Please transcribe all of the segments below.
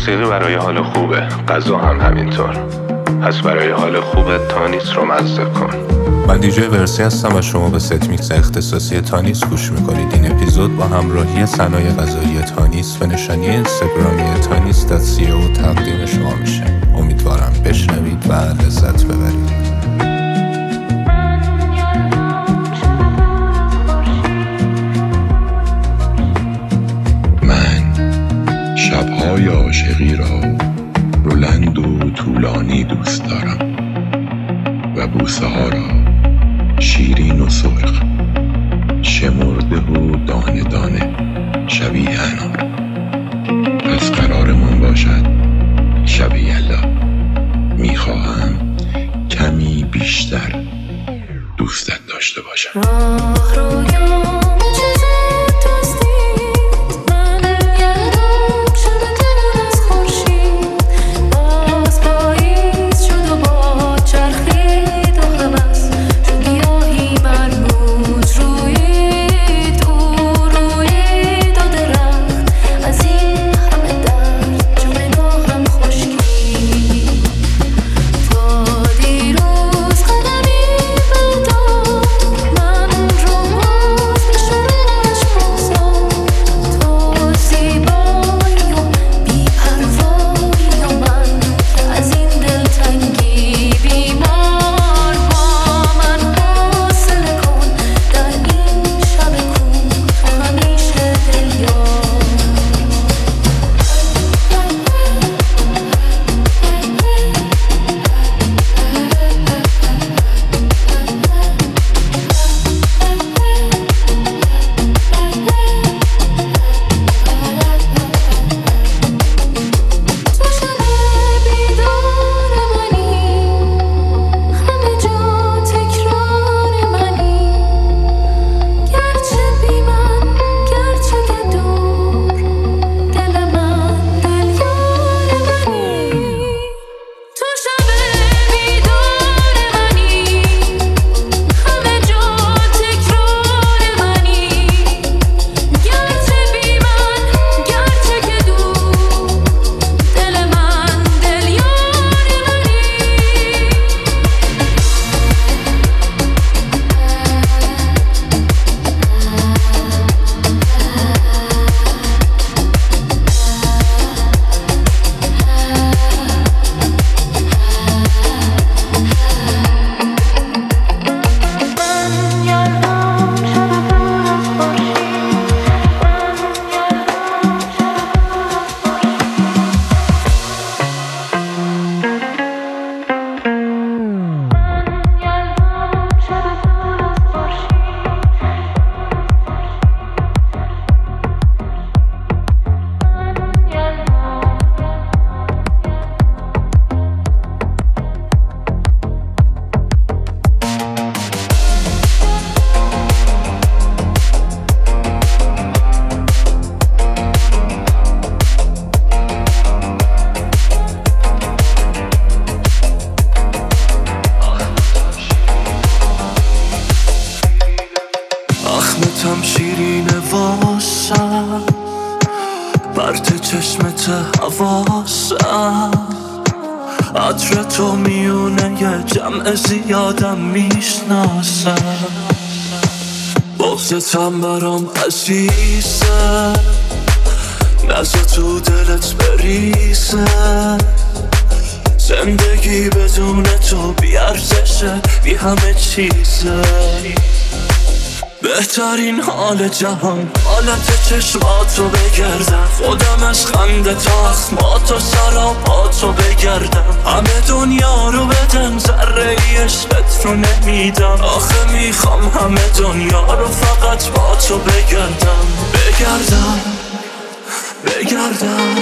موسیقی برای حال خوبه، غذا هم همینطور. پس برای حال خوبه تانیس رو مزه کن. من دیجی ورسی هستم و شما به ست میکس اختصاصی تانیس گوش میکنید. این اپیزود با همراهی صنایع غذایی تانیس و نشانی اینستاگرامی تانیس.co تقدیم شما میشه. امیدوارم بشنوید و لذت ببرید. شب‌های عاشقی را بلند و طولانی دوست دارم و بوسه ها را شیرین و سرخ، شمرده و دانه دانه شبیه انار. پس قرارمان باشد شب یلدا. میخواهم کمی بیشتر دوستت داشته باشم. هم شیرینه واسم، برد چشمت حواسم، عطر تو میونه یه جمع زیادم میشناسم. بغضتم برام عزیزه، نزا تو دلت بریزه، زندگی بدون تو بی ارزشه، بی همه چیزه. بهترین حال جهان حالت چشماتو بگردم، خودم از خنده تا اخماتو سراپاتو بگردم، همه دنیا رو بدم ذره ای عشقت رو نمیدم. آخه میخوام همه دنیا رو فقط با تو بگردم، بگردم بگردم.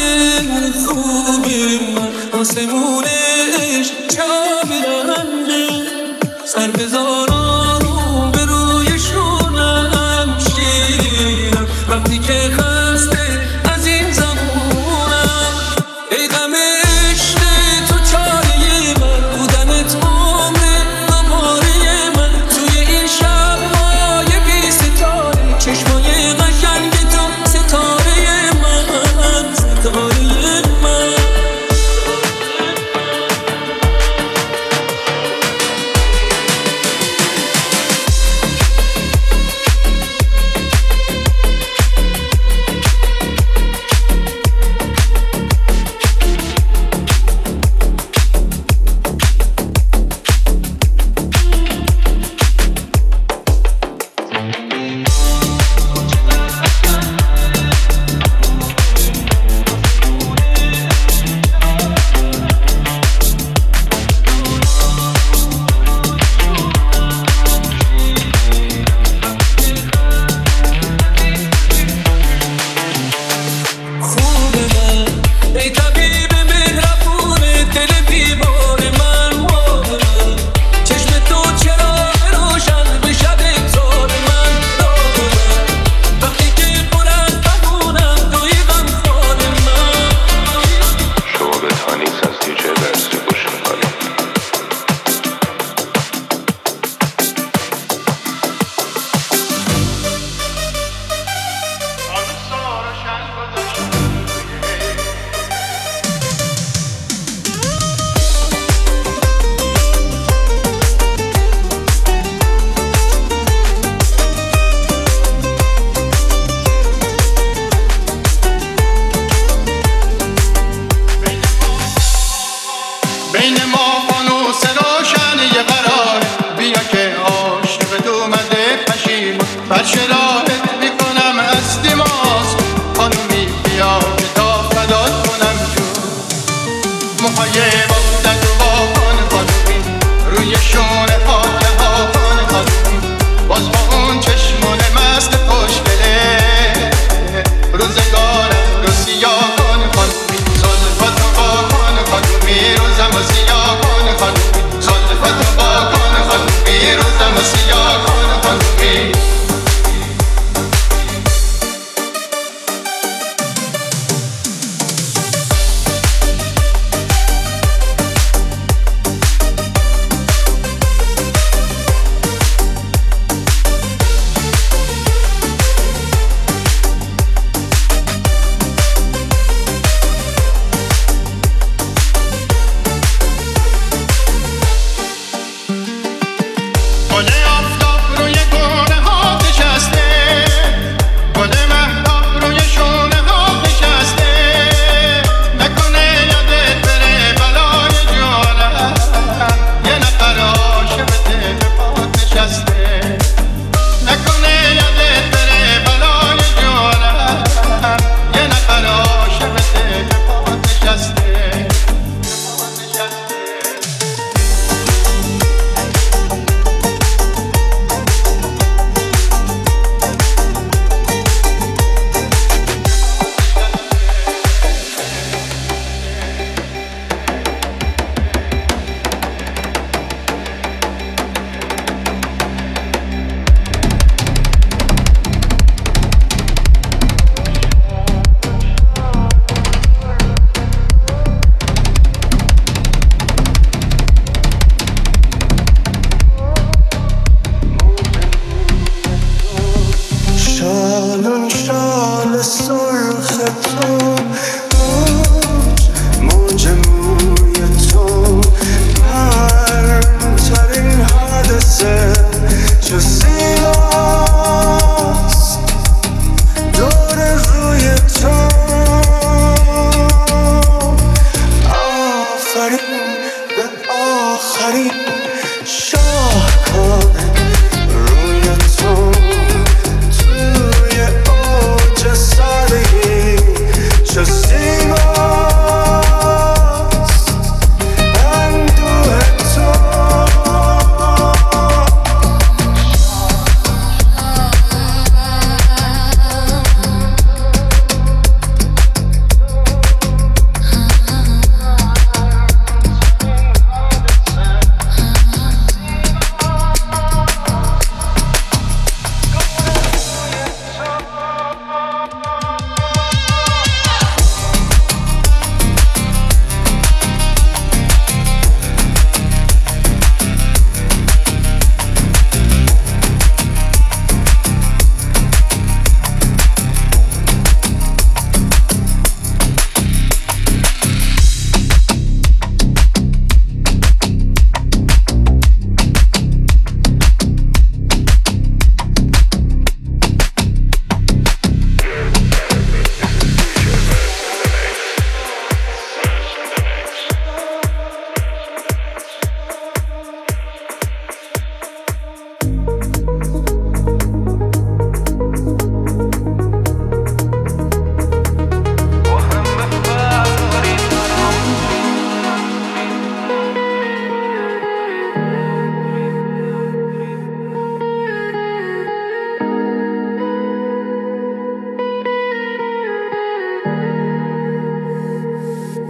خوبی من آسمونش چابلنده سر بذارم به روی شونم شیرم وقتی که خسته از این زمونم ای غم عشق تو چاره من بودنت عمر نماره من توی این شب‌های بی ستاره چشمای قشنگ تو ستاره من ستاره من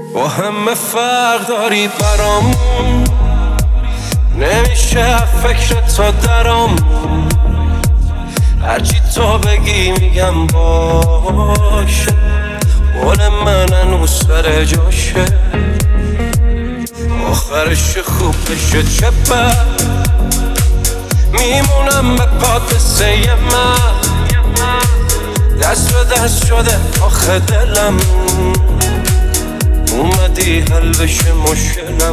با همه فرق داری برامون، نمیشه فکر تا درامون، هرچی تو بگی میگم باشه، قول من هنوز سر جاشه، آخرش خوب بشه چه بد، میمونم به پادسه من، دست به دست شده آخه دلم، اومدی حل بشه مشکلم،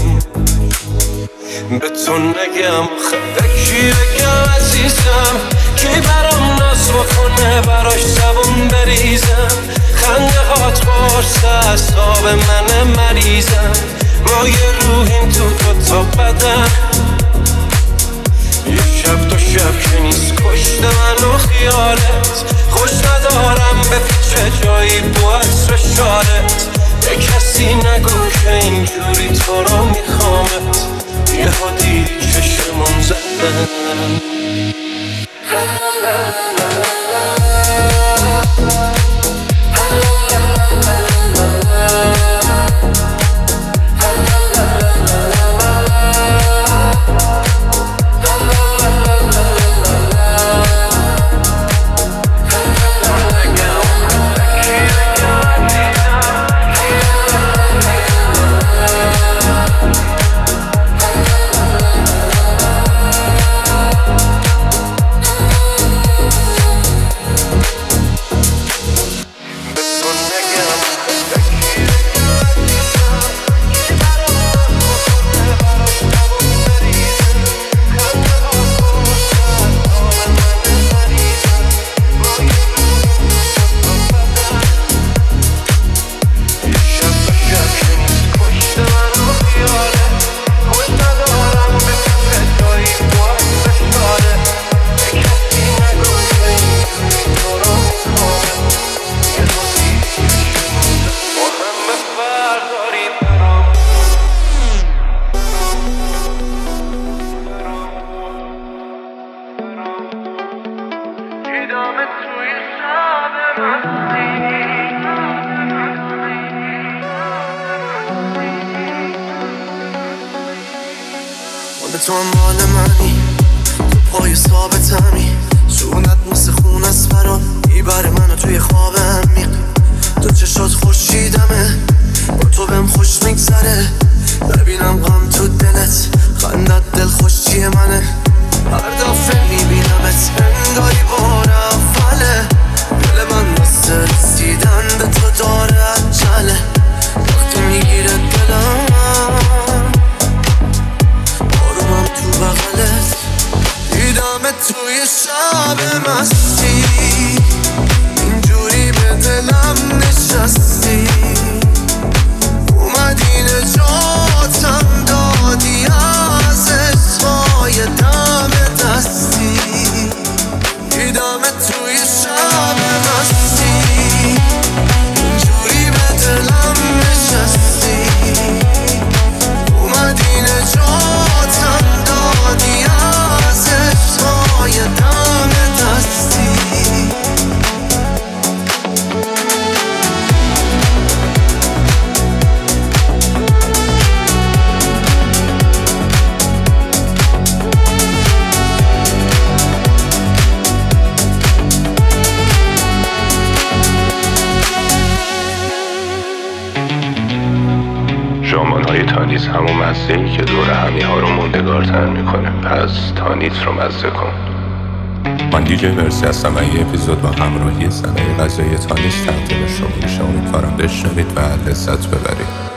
به تو نگم به کی بگم عزیزم، کی برام ناز بکنه براش زبون بریزم، خنده هات قرص اعصاب من مریضم، ما یه روحیم تو دوتا بدن، یه شب دو شب که نیست کشته من و خیالت، خوش ندارم به پیچه جایی تو عصر شارت، به کسی نگو که اینجوری تو رو میخوامت، یه ها دیدی چشمون زدن. تو هم مال منی، تو پای ثابتمی، شونت مثل خون است برام میبره منو توی خوابم میقی، تو چشات خورشیدمه، با تو بهم خوش میگذره، ببینم غم تو دلت، خندت دل خوشی منه، هر دفعه میبینمت انگاری بار اوله، دل من واسه رسیدن به تو داره عجله، وقتی میگیره دلم تو بغلت، دیدمت توی شب مستی، اینجوری به دلم نشستی، اومدی نجاتم دادی از عشقای دم دستی، دیدمت توی شب مستی، اینجوری به دلم نشستی، اومدی نجاتم دادی از عشقای دم دستی. ژامبون‌های تانیس همون مزه‌ای که دور همی ها رو موندگارتر میکنه، پس تانیس رو مزه کن. من دیجی ورسی هستم و یه اپیزود با همراهی صنایع غذایی تانیس تقدیم شما میشه. امیدوارم بشنوید و لذت ببرید.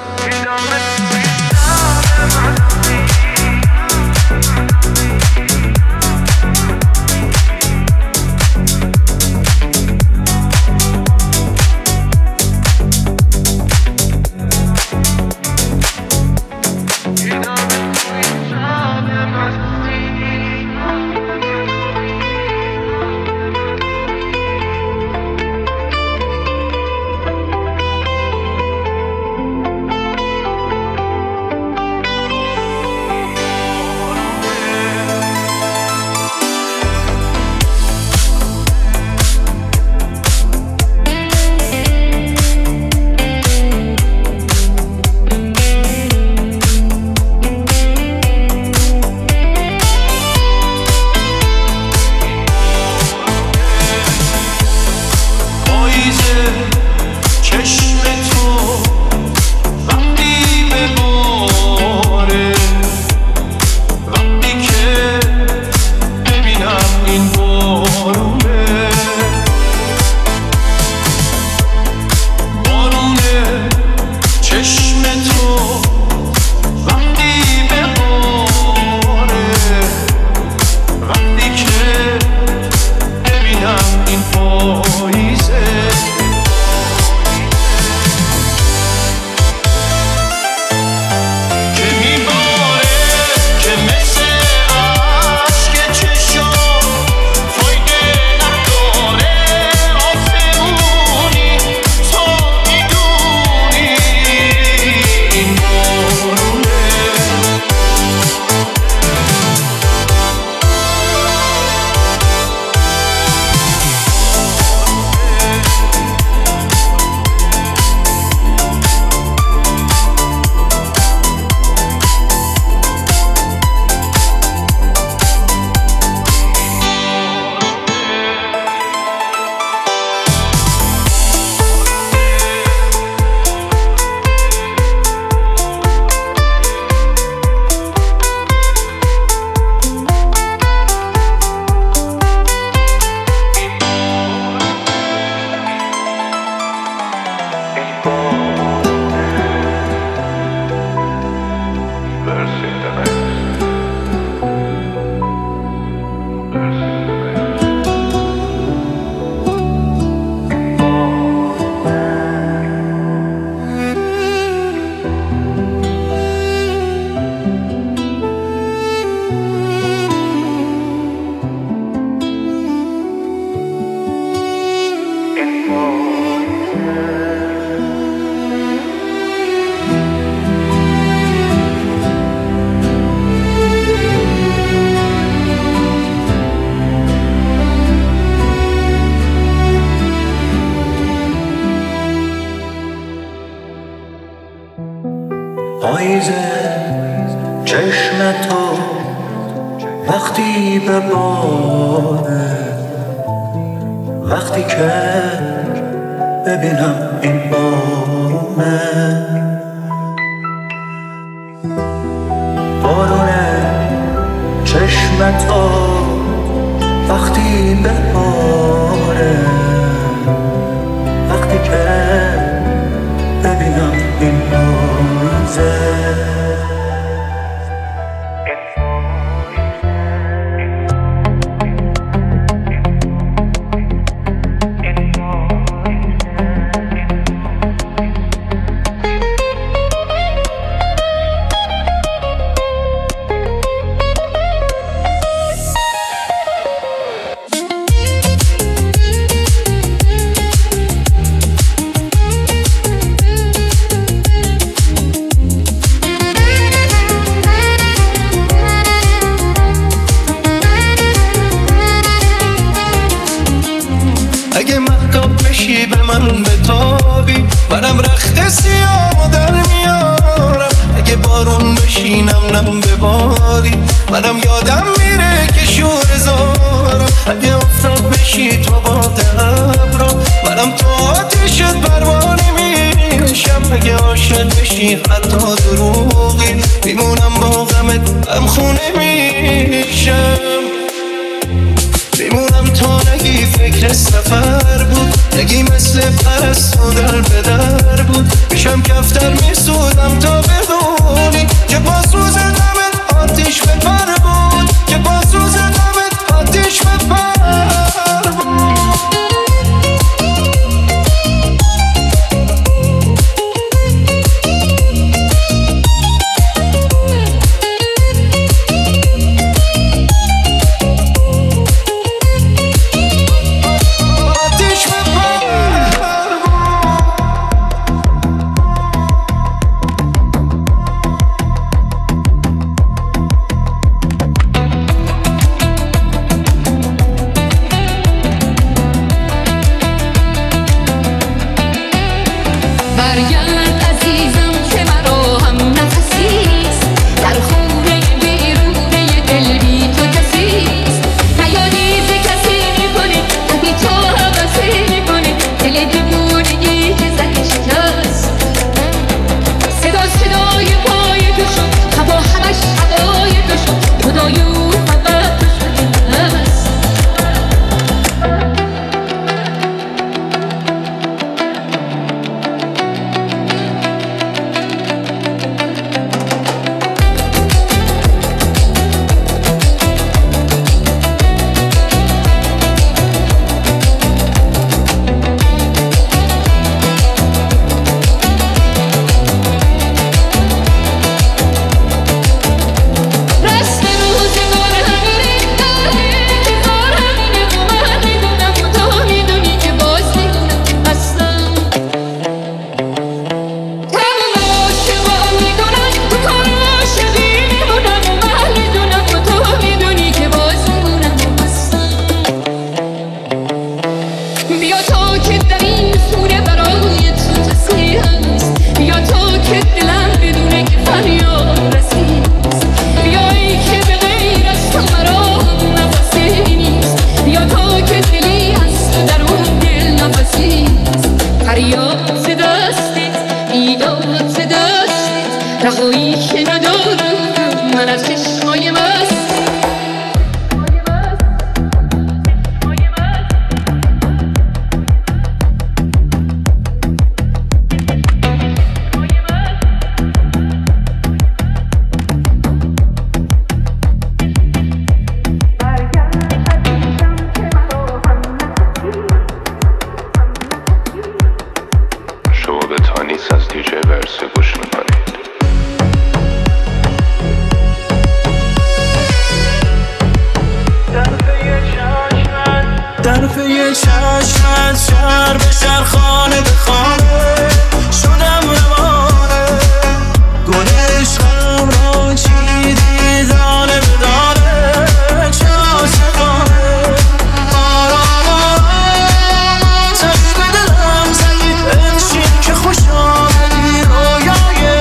پاییزه چشم تو وقتی به باره، وقتی که ببینم این بارونه، بارونه چشم تو وقتی به باره، وقتی که ببینم این پاییزه. اگه محتاب بشی به من بتابی، منم رخت سیاه در میارم. اگه بارون بشی نم نم بباری، منم یادم میره که شور زارم. اگه آفتاب بشی تو باد ابرا، منم تو آتشت پروانه میشم. اگه عاشق بشی حتی دروغی، میمونم با غمت هم خونه میشم. میمونم تا نگی فکر سفر بود، نگی مثل پرستو در به در بود. میشم کفتر میسودم تا بدونی که با سوز دمت آتیش به پر بود، که با سوز دمت آتیش به پر بود. برگرد عزیزم که مرا هم نفسیست، در خونه بیرونه دل بی تو کسیست. نیادی ز کسی میکنه تبی تو حوثی میکنه، دل دیوونگی که زهش شکست. صدا صدای پای تو شد، هوا همش هوای تو شد، خدایو فقط تو شد هست. رهایی که ندارم من از چشمای مست. شما به تانیس از دیجی ورسه گوش میکنید. طرفه چشمت شهر به شهر، خانه به خانه شدم روانه. گل عشقم را چیدی دانه به دانه، چه عاشقانه. آرام آرام تشت دلم زدی، بنشین که خوش آمدی رویای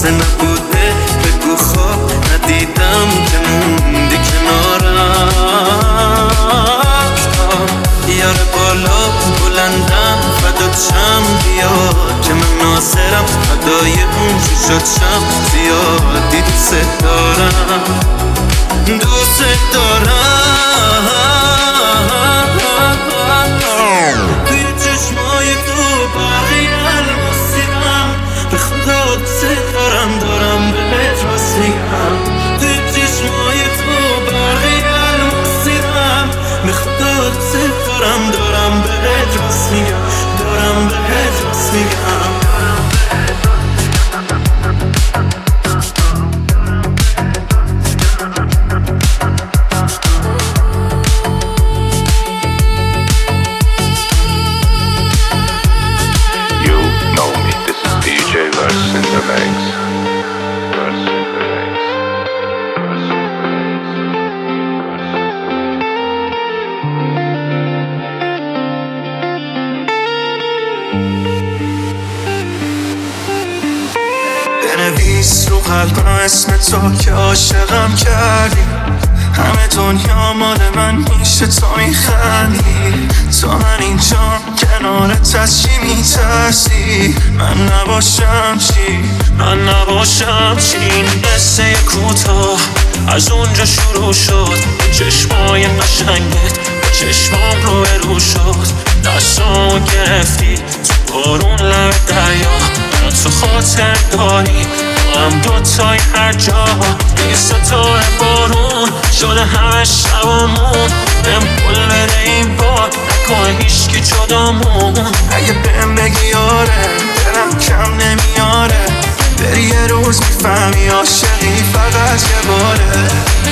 واسه نبوده بگو خواب ندیدم که موندی کنارم یار بالا بلندم فدات شم بیا که من ناظرم فدای اون شد شم زیادی دوست دارم دوست دارم توی چشمای تو برقی الماسیم به خدا دوست دارم دارم بهت واسیم توی چشمای تو برقی الماسیم به خدا دوست دارم دارم بهت واسیم دارم بهت واسیم بنویس رو قلبم اسم تو که عاشقم کردی همه دنیا مال من میشه تو میخندی تو من اینجا کنارت از چی میترسی من نباشم چی من نباشم چی این قصه کوتاه از اونجا شروع شد چشمای قشنگت چشمام رو شد دستامو گرفتی تو بارون لب دریا تو خاطر داری هم دوتای هر جا یه ستاره بارون شده همه شبامون بهم پول بده این بار نکنه هیچکی جدامون اگه بهم بگی آره دلم کم نمیاره بری یه روز میفهمی عاشقی فقط یه باره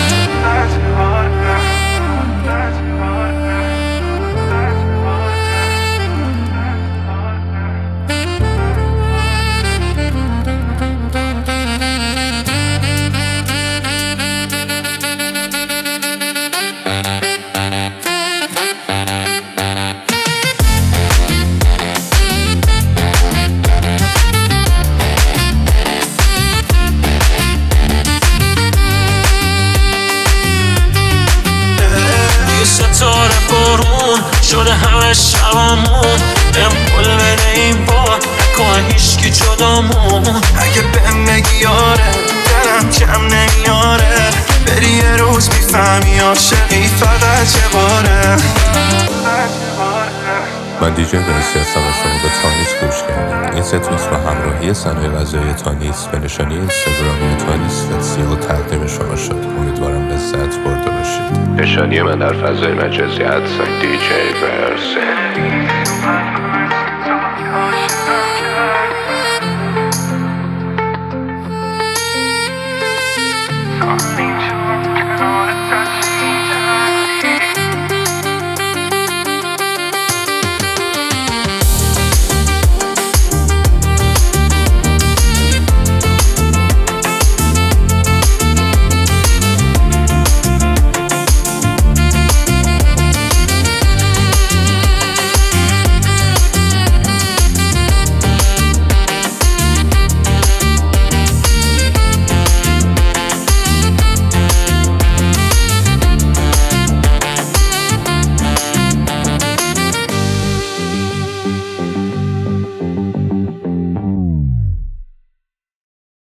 ستاره بارون شده همه شبامون بهم پول بده این بار نکنه هیچکی جدامون اگه بهم بگی آره دلم کم نمیاره بری یه روز میفهمی عاشقی فقط یه باره من دیجی ورسی هستم و شما به تانیس گوش کردید. این ست میکس با همراهی صنایع غذایی تانیس به نشانی اینستاگرامی تانیس فسیال تقدیم شما شد. امیدوارم لذت برده باشید. نشانی من در فضای مجازی @DJ ورسی